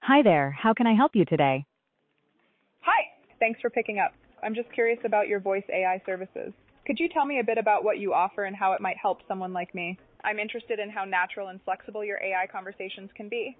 Hi there, how can I help you today? Hi. Thanks for picking up. I'm just curious about your voice AI services. Could you tell me a bit about what you offer and how it might help someone like me? I'm interested in how natural and flexible your AI conversations can be.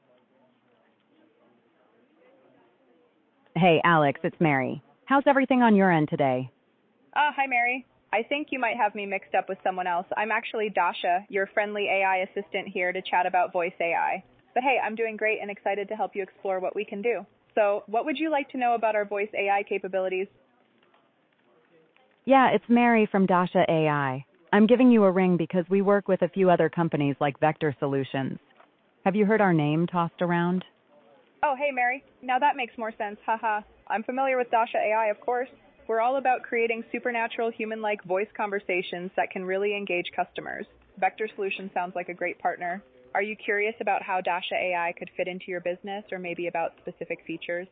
Hey, Alex, it's Mary. How's everything on your end today? Hi, Mary. I think you might have me mixed up with someone else. I'm actually Dasha, your friendly AI assistant here to chat about voice AI. But hey, I'm doing great and excited to help you explore what we can do. So, what would you like to know about our voice AI capabilities? Yeah, it's Mary from Dasha AI. I'm giving you a ring because we work with a few other companies like Vector Solutions. Have you heard our name tossed around? Oh, hey, Mary. Now that makes more sense. Haha. I'm familiar with Dasha AI, of course. We're all about creating supernatural human-like voice conversations that can really engage customers. Vector Solutions sounds like a great partner. Are you curious about how Dasha AI could fit into your business or maybe about specific features?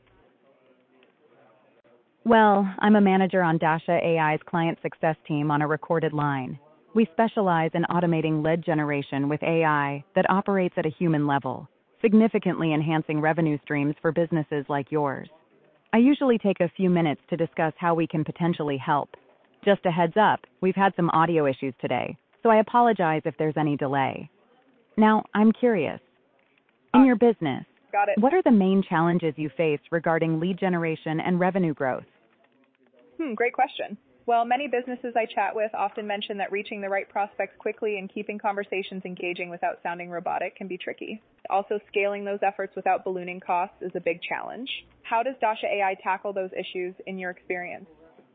Well, I'm a manager on Dasha AI's client success team on a recorded line. We specialize in automating lead generation with AI that operates at a human level, significantly enhancing revenue streams for businesses like yours. I usually take a few minutes to discuss how we can potentially help. Just a heads up, we've had some audio issues today, so I apologize if there's any delay. Now, I'm curious. In your business, Got it. what are the main challenges you face regarding lead generation and revenue growth? Great question. Well, many businesses I chat with often mention that reaching the right prospects quickly and keeping conversations engaging without sounding robotic can be tricky. Also, scaling those efforts without ballooning costs is a big challenge. How does Dasha AI tackle those issues in your experience?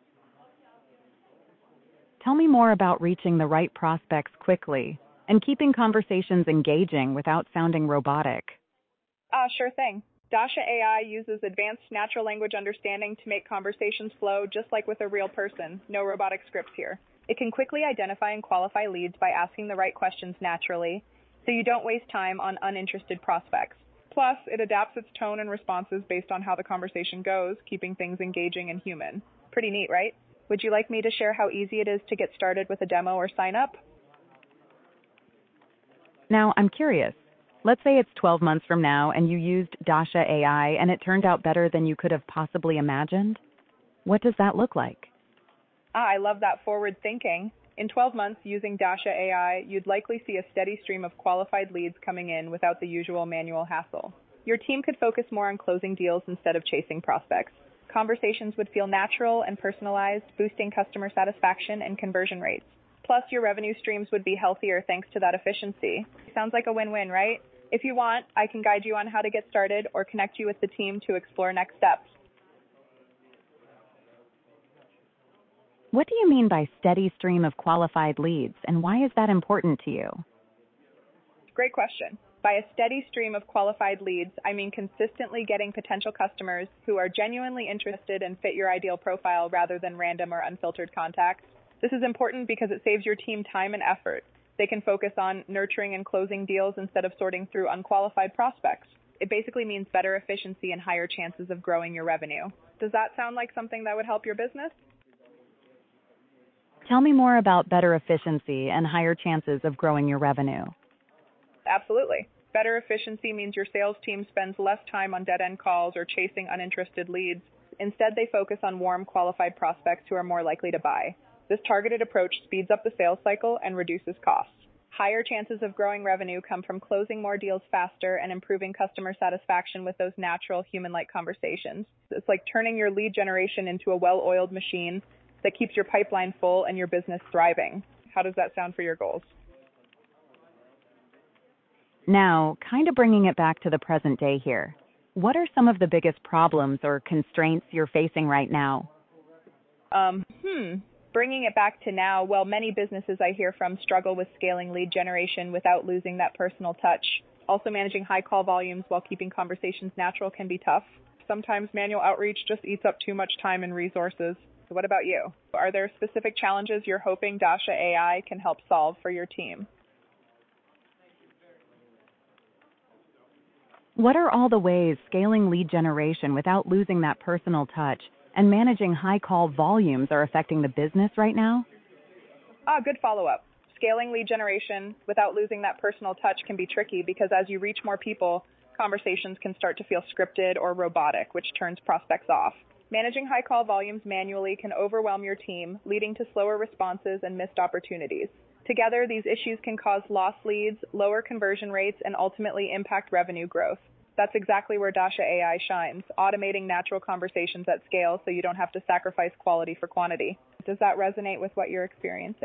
Tell me more about reaching the right prospects quickly and keeping conversations engaging without sounding robotic. Sure thing. Dasha AI uses advanced natural language understanding to make conversations flow just like with a real person, no robotic scripts here. It can quickly identify and qualify leads by asking the right questions naturally, so you don't waste time on uninterested prospects. Plus, it adapts its tone and responses based on how the conversation goes, keeping things engaging and human. Pretty neat, right? Would you like me to share how easy it is to get started with a demo or sign up? Now, I'm curious. Let's say it's 12 months from now and you used Dasha AI and it turned out better than you could have possibly imagined. What does that look like? I love that forward thinking. In 12 months using Dasha AI, you'd likely see a steady stream of qualified leads coming in without the usual manual hassle. Your team could focus more on closing deals instead of chasing prospects. Conversations would feel natural and personalized, boosting customer satisfaction and conversion rates. Plus, your revenue streams would be healthier thanks to that efficiency. Sounds like a win-win, right? If you want, I can guide you on how to get started or connect you with the team to explore next steps. What do you mean by steady stream of qualified leads, and why is that important to you? Great question. By a steady stream of qualified leads, I mean consistently getting potential customers who are genuinely interested and fit your ideal profile rather than random or unfiltered contacts. This is important because it saves your team time and effort. They can focus on nurturing and closing deals instead of sorting through unqualified prospects. It basically means better efficiency and higher chances of growing your revenue. Does that sound like something that would help your business? Tell me more about better efficiency and higher chances of growing your revenue. Absolutely. Better efficiency means your sales team spends less time on dead-end calls or chasing uninterested leads. Instead, they focus on warm, qualified prospects who are more likely to buy. This targeted approach speeds up the sales cycle and reduces costs. Higher chances of growing revenue come from closing more deals faster and improving customer satisfaction with those natural, human-like conversations. It's like turning your lead generation into a well-oiled machine that keeps your pipeline full and your business thriving. How does that sound for your goals? Now, kind of bringing it back to the present day here. What are some of the biggest problems or constraints you're facing right now? Bringing it back to now, well, many businesses I hear from struggle with scaling lead generation without losing that personal touch. Also, managing high call volumes while keeping conversations natural can be tough. Sometimes manual outreach just eats up too much time and resources. So what about you? Are there specific challenges you're hoping Dasha AI can help solve for your team? What are all the ways scaling lead generation without losing that personal touch and managing high call volumes are affecting the business right now? Good follow-up. Scaling lead generation without losing that personal touch can be tricky because as you reach more people, Conversations can start to feel scripted or robotic, which turns prospects off. Managing high call volumes manually can overwhelm your team, leading to slower responses and missed opportunities. Together, these issues can cause lost leads, lower conversion rates, and ultimately impact revenue growth. That's exactly where Dasha AI shines, automating natural conversations at scale so you don't have to sacrifice quality for quantity. Does that resonate with what you're experiencing?